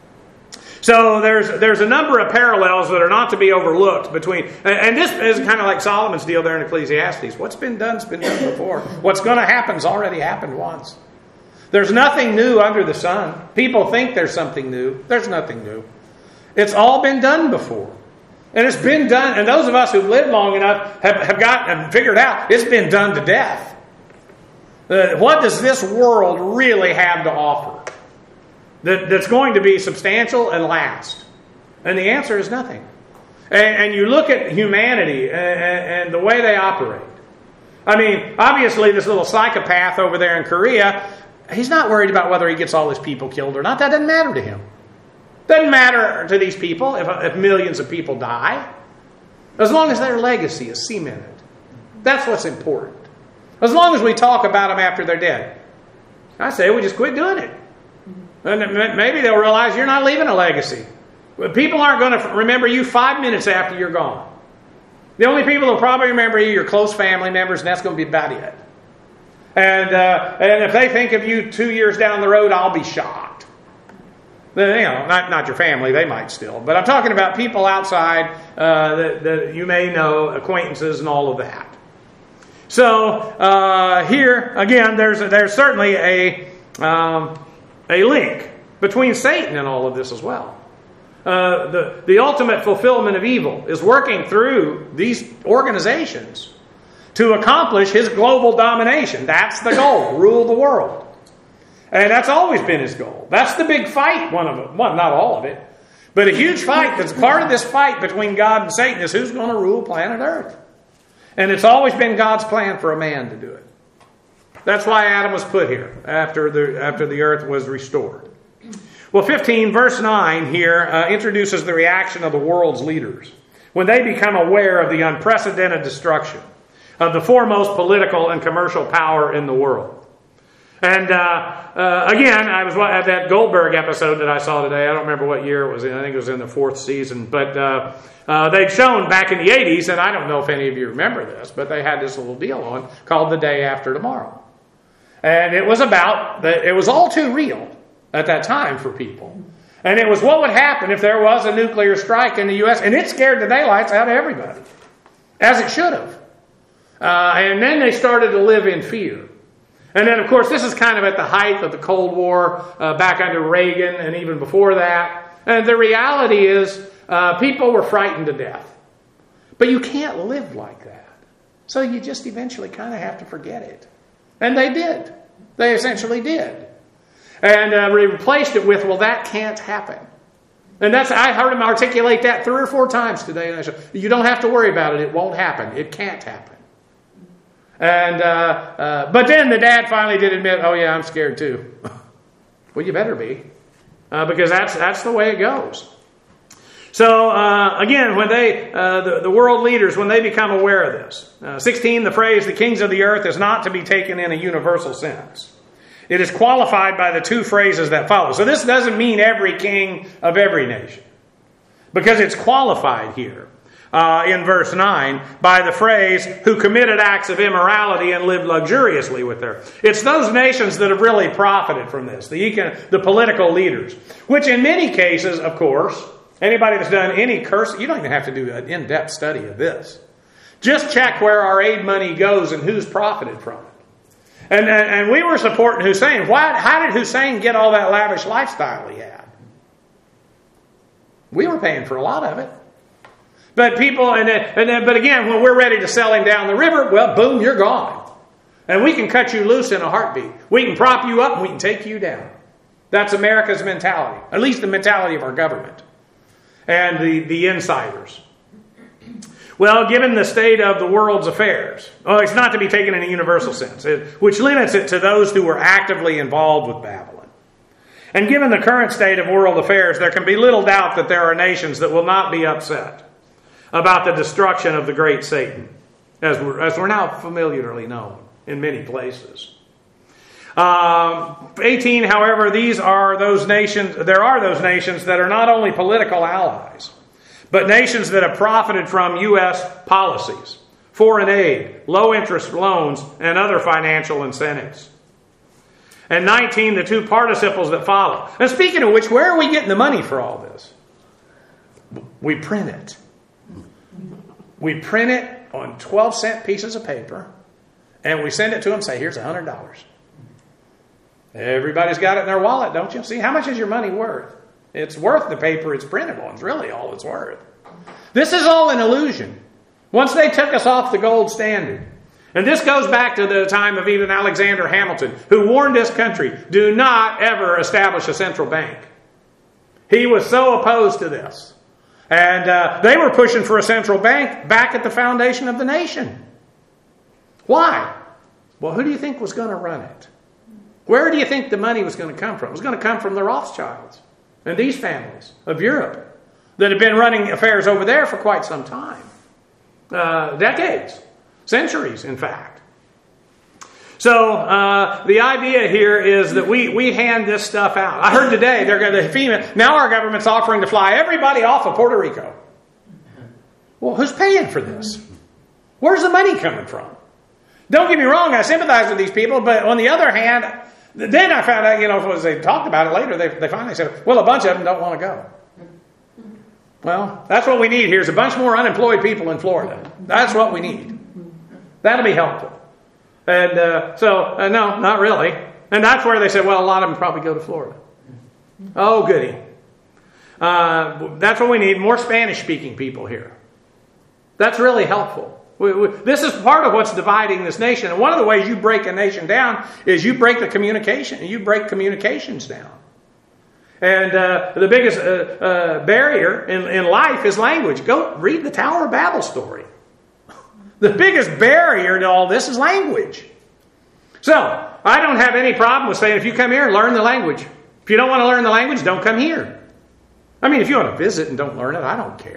So there's a number of parallels that are not to be overlooked between, and this is kind of like Solomon's deal there in Ecclesiastes. What's been done's been done before. What's going to happen's already happened once. There's nothing new under the sun. People think there's something new. There's nothing new. It's all been done before. And it's been done, and those of us who've lived long enough have gotten figured out it's been done to death. What does this world really have to offer that's going to be substantial and last? And the answer is nothing. And you look at humanity and the way they operate. I mean, obviously this little psychopath over there in Korea, he's not worried about whether he gets all his people killed or not. That doesn't matter to him. Doesn't matter to these people if millions of people die. As long as their legacy is cemented. That's what's important. As long as we talk about them after they're dead. I say we just quit doing it. And maybe they'll realize you're not leaving a legacy. People aren't going to remember you 5 minutes after you're gone. The only people who'll probably remember you are your close family members, and that's going to be about it. And if they think of you 2 years down the road, I'll be shocked. Not your family, they might still. But I'm talking about people outside that you may know, acquaintances and all of that. So here, again, there's certainly a link between Satan and all of this as well. The ultimate fulfillment of evil is working through these organizations to accomplish his global domination. That's the goal, rule the world. And that's always been his goal. That's the big fight, one of them. Well, not all of it. But a huge fight that's part of this fight between God and Satan is who's going to rule planet Earth. And it's always been God's plan for a man to do it. That's why Adam was put here after the earth was restored. Well, 15, verse 9 here introduces the reaction of the world's leaders. when they become aware of the unprecedented destruction of the foremost political and commercial power in the world. And again, I was at that Goldberg episode that I saw today. I don't remember what year it was in. I think it was in the 4th season. But they'd shown back in the 80s, and I don't know if any of you remember this, but they had this little deal on called The Day After Tomorrow. And it was it was all too real at that time for people. And it was what would happen if there was a nuclear strike in the U.S., and it scared the daylights out of everybody, as it should have. And then they started to live in fear. And then, of course, this is kind of at the height of the Cold War, back under Reagan and even before that. And the reality is, people were frightened to death. But you can't live like that. So you just eventually kind of have to forget it. And they did. They essentially did. And replaced it with, well, that can't happen. And I heard him articulate that 3 or 4 times today. And I said, you don't have to worry about it. It won't happen. It can't happen. And but then the dad finally did admit, oh yeah, I'm scared too. Well, you better be, because that's the way it goes. So again, when the world leaders, when they become aware of this, 16, the phrase "the kings of the earth" is not to be taken in a universal sense. It is qualified by the 2 phrases that follow. So this doesn't mean every king of every nation, because it's qualified here. In verse 9, by the phrase, who committed acts of immorality and lived luxuriously with her. It's those nations that have really profited from this, the political leaders, which in many cases, of course, anybody that's done any you don't even have to do an in-depth study of this. Just check where our aid money goes and who's profited from it. And we were supporting Hussein. How did Hussein get all that lavish lifestyle he had? We were paying for a lot of it. But but again, when we're ready to sell him down the river, well, boom, you're gone. And we can cut you loose in a heartbeat. We can prop you up and we can take you down. That's America's mentality. At least the mentality of our government. And the insiders. Well, given the state of the world's affairs, it's not to be taken in a universal sense, which limits it to those who were actively involved with Babylon. And given the current state of world affairs, there can be little doubt that there are nations that will not be upset about the destruction of the great Satan, as we're now familiarly known in many places. 18, however, there are those nations that are not only political allies, but nations that have profited from U.S. policies, foreign aid, low-interest loans, and other financial incentives. And 19, the 2 participles that follow. And speaking of which, where are we getting the money for all this? We print it. We print it on 12-cent pieces of paper, and we send it to them and say, here's $100. Everybody's got it in their wallet, don't you? See, how much is your money worth? It's worth the paper it's printed on. It's really all it's worth. This is all an illusion. Once they took us off the gold standard, and this goes back to the time of even Alexander Hamilton, who warned this country, do not ever establish a central bank. He was so opposed to this. And they were pushing for a central bank back at the foundation of the nation. Why? Well, who do you think was going to run it? Where do you think the money was going to come from? It was going to come from the Rothschilds and these families of Europe that have been running affairs over there for quite some time. Decades. Centuries, in fact. So the idea here is that we hand this stuff out. I heard today now our government's offering to fly everybody off of Puerto Rico. Well, who's paying for this? Where's the money coming from? Don't get me wrong, I sympathize with these people, but on the other hand, then I found out, as they talked about it later, they finally said, well, a bunch of them don't want to go. Well, that's what we need here is a bunch more unemployed people in Florida. That's what we need. That'll be helpful. And no, not really. And that's where they said, well, a lot of them probably go to Florida. Oh, goody. That's what we need, more Spanish-speaking people here. That's really helpful. This is part of what's dividing this nation. And one of the ways you break a nation down is you break the communication. You break communications down. And the biggest barrier in life is language. Go read the Tower of Babel story. The biggest barrier to all this is language. So, I don't have any problem with saying if you come here, learn the language. If you don't want to learn the language, don't come here. I mean, if you want to visit and don't learn it, I don't care.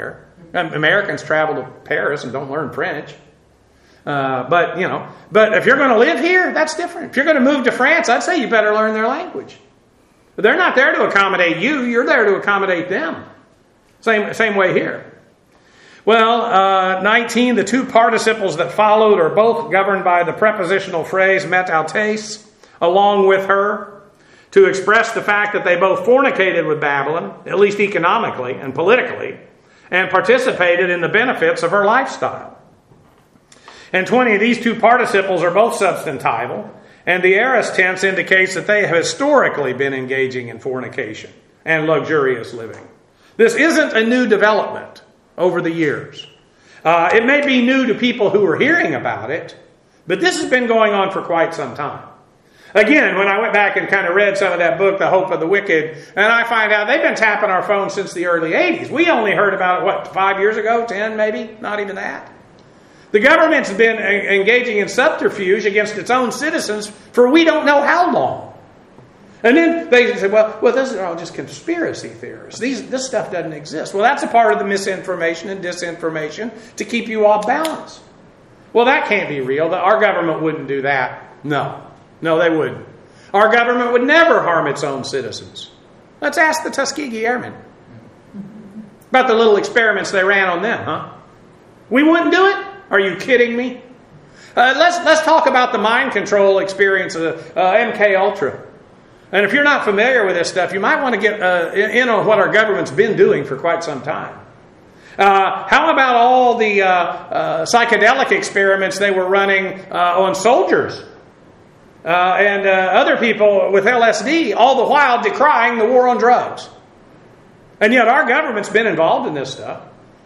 Americans travel to Paris and don't learn French. But if you're going to live here, that's different. If you're going to move to France, I'd say you better learn their language. But they're not there to accommodate you. You're there to accommodate them. Same way here. Well, 19, the two participles that followed are both governed by the prepositional phrase metautes, along with her, to express the fact that they both fornicated with Babylon, at least economically and politically, and participated in the benefits of her lifestyle. And 20, these two participles are both substantival, and the aorist tense indicates that they have historically been engaging in fornication and luxurious living. This isn't a new development over the years. It may be new to people who are hearing about it, but this has been going on for quite some time. Again, when I went back and kind of read some of that book, The Hope of the Wicked, and I find out they've been tapping our phones since the early 80s. We only heard about it, 5 years ago? 10 maybe? Not even that. The government's been engaging in subterfuge against its own citizens for we don't know how long. And then they say, well, those are all just conspiracy theories. This stuff doesn't exist. Well, that's a part of the misinformation and disinformation to keep you off balance. Well, that can't be real. Our government wouldn't do that. No, they wouldn't. Our government would never harm its own citizens. Let's ask the Tuskegee Airmen about the little experiments they ran on them, huh? We wouldn't do it? Are you kidding me? Let's talk about the mind control experience of MK Ultra. And if you're not familiar with this stuff, you might want to get in on what our government's been doing for quite some time. How about all the psychedelic experiments they were running on soldiers and other people with LSD, all the while decrying the war on drugs? And yet our government's been involved in this stuff.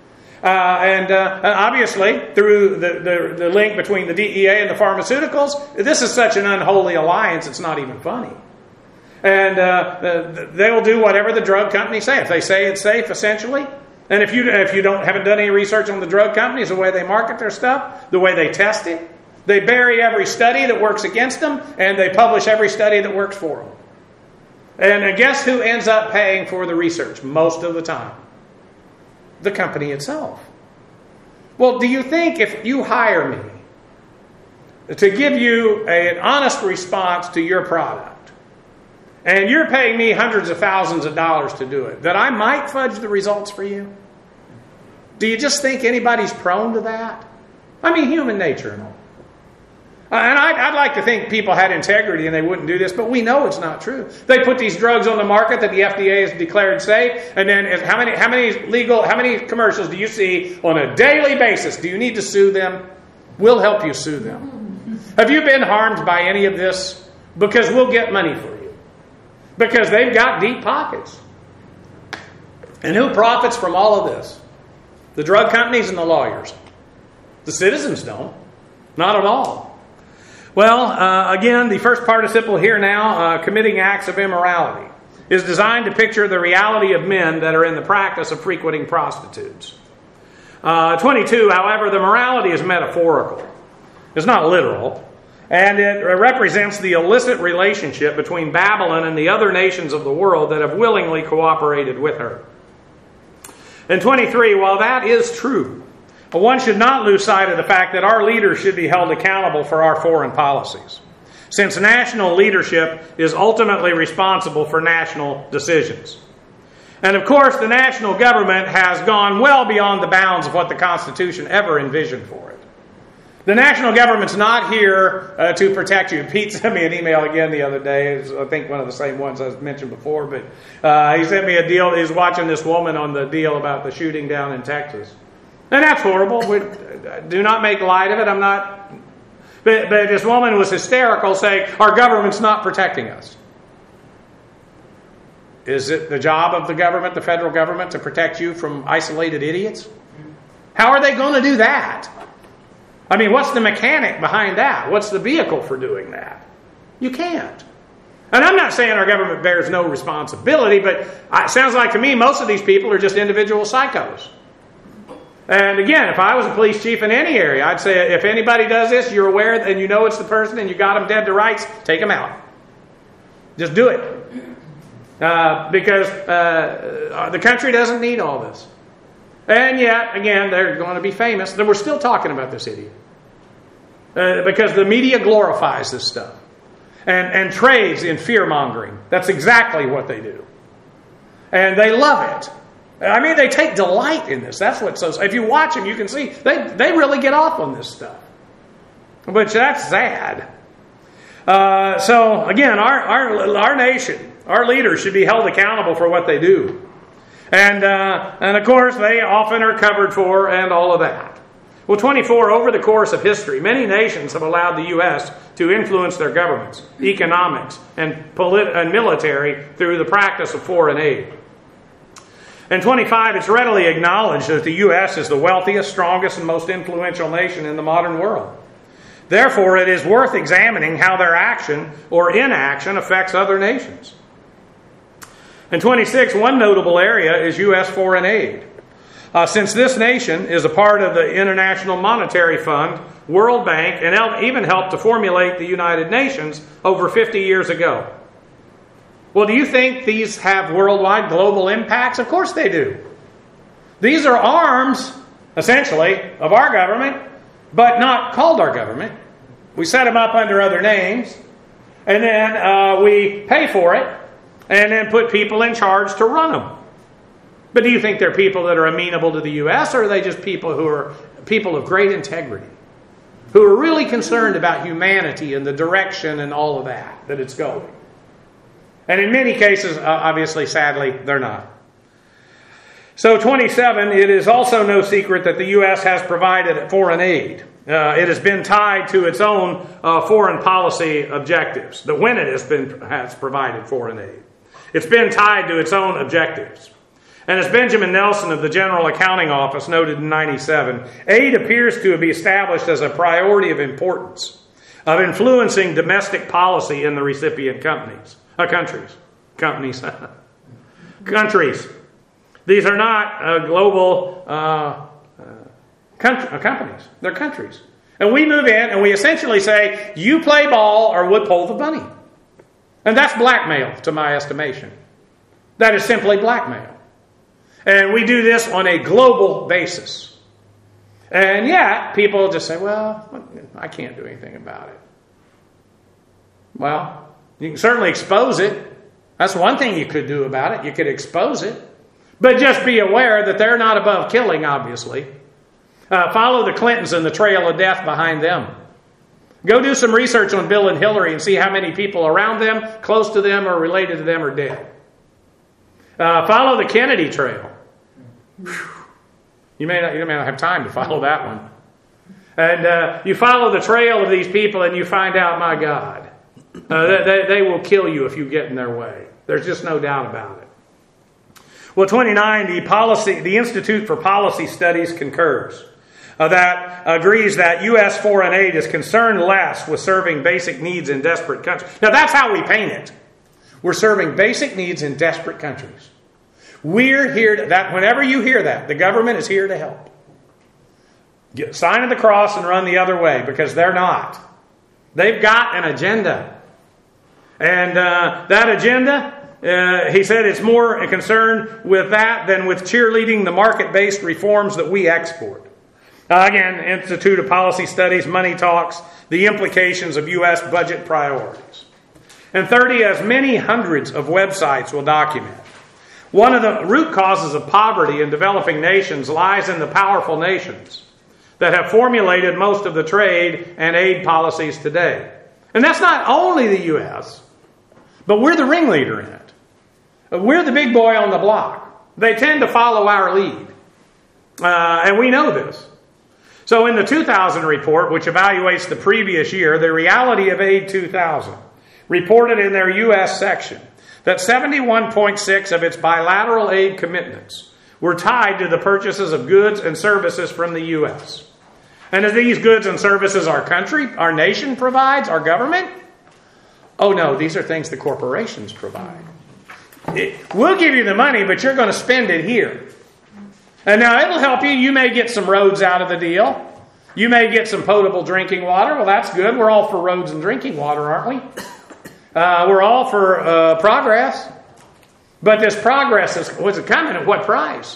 Obviously, through the link between the DEA and the pharmaceuticals, this is such an unholy alliance, it's not even funny. And they'll do whatever the drug companies say. If they say it's safe, essentially. And if you haven't done any research on the drug companies, the way they market their stuff, the way they test it, they bury every study that works against them, and they publish every study that works for them. And guess who ends up paying for the research most of the time? The company itself. Well, do you think if you hire me to give you an honest response to your product, and you're paying me hundreds of thousands of dollars to do it, that I might fudge the results for you? Do you just think anybody's prone to that? I mean, human nature and all. And I'd like to think people had integrity and they wouldn't do this, but we know it's not true. They put these drugs on the market that the FDA has declared safe, and then how many commercials do you see on a daily basis? Do you need to sue them? We'll help you sue them. Have you been harmed by any of this? Because we'll get money for you. Because they've got deep pockets. And who profits from all of this? The drug companies and the lawyers. The citizens don't. Not at all. Well, again, the first participle here now, committing acts of immorality, is designed to picture the reality of men that are in the practice of frequenting prostitutes. 22, however, the morality is metaphorical. It's not literal. And it represents the illicit relationship between Babylon and the other nations of the world that have willingly cooperated with her. And 23, while that is true, one should not lose sight of the fact that our leaders should be held accountable for our foreign policies, since national leadership is ultimately responsible for national decisions. And of course, the national government has gone well beyond the bounds of what the Constitution ever envisioned for it. The national government's not here to protect you. Pete sent me an email again the other day. It's, I think one of the same ones I mentioned before, but he sent me a deal. He's watching this woman on the deal about the shooting down in Texas. And that's horrible. We do not make light of it. I'm not. But this woman was hysterical, saying, our government's not protecting us. Is it the job of the government, the federal government, to protect you from isolated idiots? How are they going to do that? I mean, what's the mechanic behind that? What's the vehicle for doing that? You can't. And I'm not saying our government bears no responsibility, but it sounds like to me most of these people are just individual psychos. And again, if I was a police chief in any area, I'd say if anybody does this, you're aware and you know it's the person and you got them dead to rights, take them out. Just do it. Because the country doesn't need all this. And yet, again, they're going to be famous. We're still talking about this idiot. Because the media glorifies this stuff. And trades in fear-mongering. That's exactly what they do. And they love it. I mean, they take delight in this. That's what's so... If you watch them, you can see they really get off on this stuff. But that's sad. So, again, our nation, our leaders should be held accountable for what they do. And of course, they often are covered for and all of that. Well, 24, over the course of history, many nations have allowed the U.S. to influence their governments, economics, and military through the practice of foreign aid. And 25, it's readily acknowledged that the U.S. is the wealthiest, strongest, and most influential nation in the modern world. Therefore, it is worth examining how their action or inaction affects other nations. And 26, one notable area is U.S. foreign aid. Since this nation is a part of the International Monetary Fund, World Bank, and even helped to formulate the United Nations over 50 years ago. Well, do you think these have worldwide global impacts? Of course they do. These are arms, essentially, of our government, but not called our government. We set them up under other names, and then we pay for it, and then put people in charge to run them. But do you think they're people that are amenable to the U.S., or are they just people who are people of great integrity, who are really concerned about humanity and the direction and all of that it's going? And in many cases, obviously, sadly, they're not. So 27, it is also no secret that the U.S. has provided foreign aid. It has been tied to its own foreign policy objectives. When it has provided foreign aid, it's been tied to its own objectives. And as Benjamin Nelson of the General Accounting Office noted in 97, aid appears to be established as a priority of importance, of influencing domestic policy in the recipient countries. These are not global companies. They're countries. And we move in and we essentially say, you play ball or we'll pull the money. And that's blackmail, to my estimation. That is simply blackmail. And we do this on a global basis. And yet, people just say, well, I can't do anything about it. Well, you can certainly expose it. That's one thing you could do about it. You could expose it. But just be aware that they're not above killing, obviously. Follow the Clintons and the trail of death behind them. Go do some research on Bill and Hillary and see how many people around them, close to them, or related to them are dead. Follow the Kennedy trail. You may not have time to follow that one. And you follow the trail of these people and you find out, my God, they will kill you if you get in their way. There's just no doubt about it. Well, 29, the Institute for Policy Studies concurs. That agrees that U.S. foreign aid is concerned less with serving basic needs in desperate countries. Now, that's how we paint it. We're serving basic needs in desperate countries. We're here whenever you hear that, the government is here to help. Sign of the cross and run the other way, because they're not. They've got an agenda. And that agenda, he said, it's more concerned with that than with cheerleading the market-based reforms that we export. Again, Institute of Policy Studies, Money Talks, the implications of U.S. budget priorities. And 30, as many hundreds of websites will document, one of the root causes of poverty in developing nations lies in the powerful nations that have formulated most of the trade and aid policies today. And that's not only the U.S., but we're the ringleader in it. We're the big boy on the block. They tend to follow our lead. And we know this. So in the 2000 report, which evaluates the previous year, the Reality of Aid 2000 reported in their U.S. section that 71.6 of its bilateral aid commitments were tied to the purchases of goods and services from the U.S. And are these goods and services our country, our nation provides, our government? Oh no, these are things the corporations provide. We'll give you the money, but you're going to spend it here. And now it'll help you. You may get some roads out of the deal. You may get some potable drinking water. Well, that's good. We're all for roads and drinking water, aren't we? We're all for progress. But this progress was coming at what price?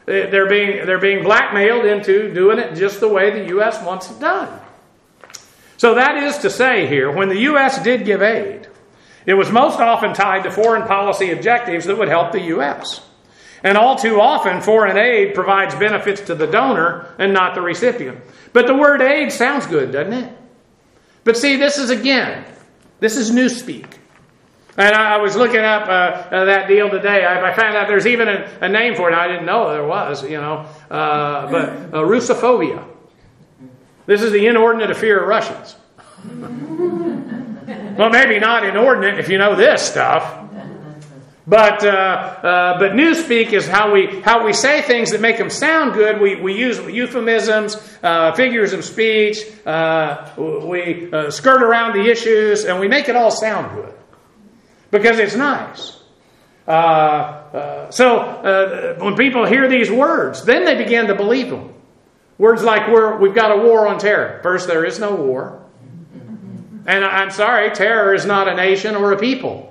They're being blackmailed into doing it just the way the U.S. wants it done. So that is to say here, when the U.S. did give aid, it was most often tied to foreign policy objectives that would help the U.S. And all too often, foreign aid provides benefits to the donor and not the recipient. But the word aid sounds good, doesn't it? But see, this is newspeak. And I was looking up that deal today. I found out there's even a name for it. I didn't know there was, but Russophobia. This is the inordinate fear of Russians. Well, maybe not inordinate if you know this stuff. But newspeak is how we say things that make them sound good. We use euphemisms, figures of speech. We skirt around the issues, and we make it all sound good because it's nice. So when people hear these words, then they begin to believe them. Words like we've got a war on terror. First, there is no war. And I'm sorry, terror is not a nation or a people.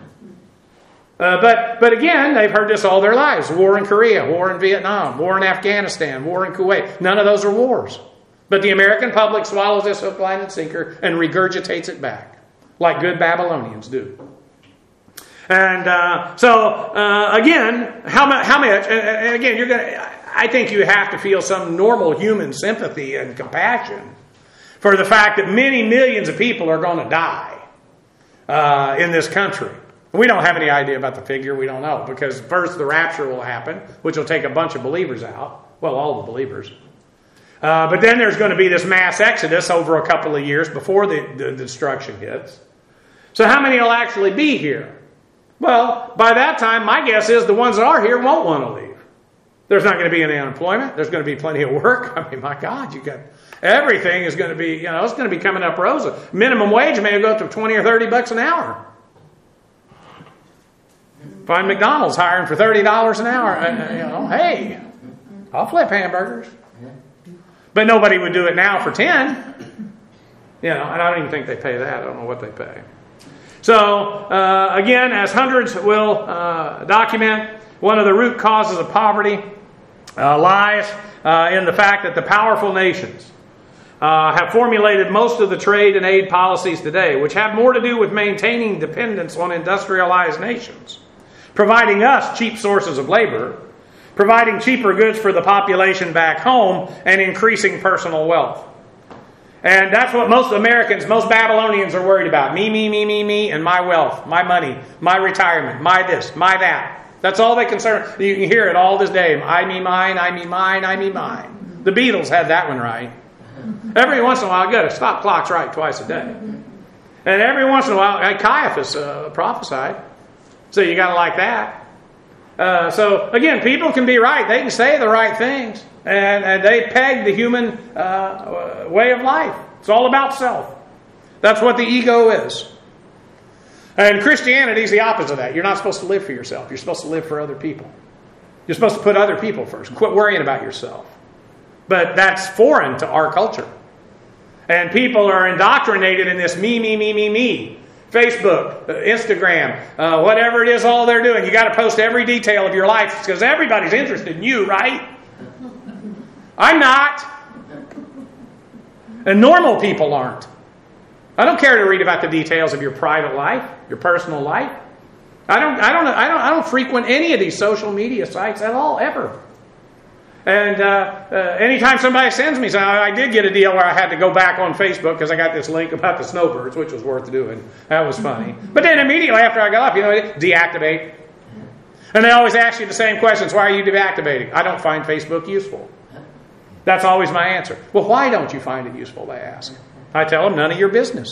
But again, they've heard this all their lives. War in Korea, war in Vietnam, war in Afghanistan, war in Kuwait. None of those are wars. But the American public swallows this hook, line, and sinker and regurgitates it back, like good Babylonians do. And again, how much? And again, I think you have to feel some normal human sympathy and compassion for the fact that many millions of people are going to die in this country. We don't have any idea about the figure. We don't know. Because first the rapture will happen, which will take a bunch of believers out. Well, all the believers. But then there's going to be this mass exodus over a couple of years before the destruction hits. So how many will actually be here? Well, by that time, my guess is the ones that are here won't want to leave. There's not going to be any unemployment. There's going to be plenty of work. I mean, my God, everything is going to be, it's going to be coming up rosy. Minimum wage may go up to $20 or $30 an hour. Find McDonald's hiring for $30 an hour. Hey, I'll flip hamburgers. But nobody would do it now for 10. And I don't even think they pay that. I don't know what they pay. So, again, as hundreds will document, one of the root causes of poverty lies in the fact that the powerful nations have formulated most of the trade and aid policies today, which have more to do with maintaining dependence on industrialized nations, providing us cheap sources of labor, providing cheaper goods for the population back home, and increasing personal wealth. And that's what most Americans, most Babylonians are worried about. Me, and my wealth, my money, my retirement, my this, my that. That's all they concern. You can hear it all this day. I, me, mine, I, me, mine, I, me, mine. The Beatles had that one right. Every once in a while, good. Stop clock's right twice a day. And every once in a while, Caiaphas prophesied. So you got to like that. So again, people can be right. They can say the right things. And they peg the human way of life. It's all about self. That's what the ego is. And Christianity is the opposite of that. You're not supposed to live for yourself. You're supposed to live for other people. You're supposed to put other people first. Quit worrying about yourself. But that's foreign to our culture. And people are indoctrinated in this me. Facebook, Instagram, whatever it is, all they're doing. You got to post every detail of your life because everybody's interested in you, right? I'm not. And normal people aren't. I don't care to read about the details of your private life, your personal life. I don't frequent any of these social media sites at all, ever. And anytime somebody sends me something, I did get a deal where I had to go back on Facebook because I got this link about the snowbirds, which was worth doing. That was funny. But then immediately after I got off, deactivate. And they always ask you the same questions. Why are you deactivating? I don't find Facebook useful. That's always my answer. Well, why don't you find it useful, they ask. I tell them, none of your business.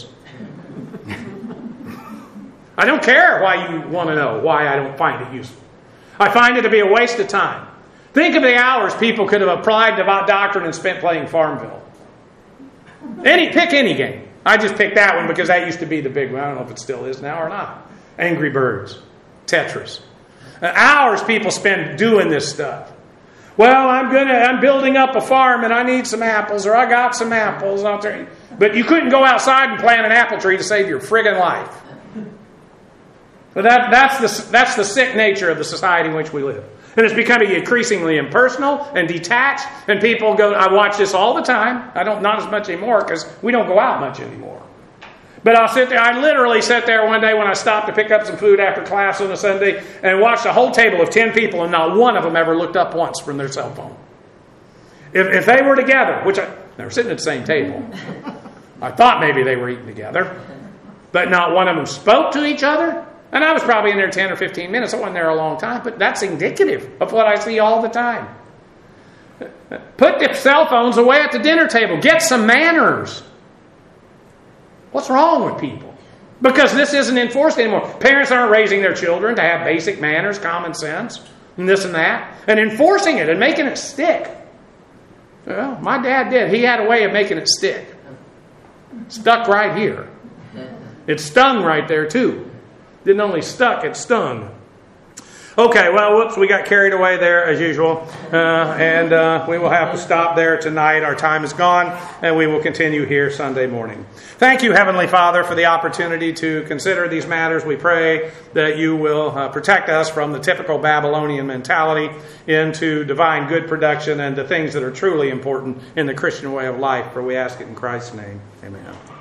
I don't care why you want to know why I don't find it useful. I find it to be a waste of time. Think of the hours people could have applied to doctrine and spent playing Farmville. Pick any game. I just picked that one because that used to be the big one. I don't know if it still is now or not. Angry Birds. Tetris. Hours people spend doing this stuff. Well, I'm building up a farm and I need some apples, or I got some apples. But you couldn't go outside and plant an apple tree to save your friggin' life. But that's the sick nature of the society in which we live. And it's becoming increasingly impersonal and detached. And people go, I watch this all the time. Not as much anymore because we don't go out much anymore. But I'll sit there. I literally sat there one day when I stopped to pick up some food after class on a Sunday and watched a whole table of 10 people, and not one of them ever looked up once from their cell phone. If they were together, they were sitting at the same table. I thought maybe they were eating together. But not one of them spoke to each other. And I was probably in there 10 or 15 minutes. I wasn't there a long time. But that's indicative of what I see all the time. Put the cell phones away at the dinner table. Get some manners. What's wrong with people? Because this isn't enforced anymore. Parents aren't raising their children to have basic manners, common sense, and this and that. And enforcing it and making it stick. Well, my dad did. He had a way of making it stick. Stuck right here. It stung right there too. Didn't only stuck, it stung. Okay, well, whoops, we got carried away there as usual. And we will have to stop there tonight. Our time is gone, and we will continue here Sunday morning. Thank you, Heavenly Father, for the opportunity to consider these matters. We pray that you will protect us from the typical Babylonian mentality into divine good production and the things that are truly important in the Christian way of life. For we ask it in Christ's name. Amen.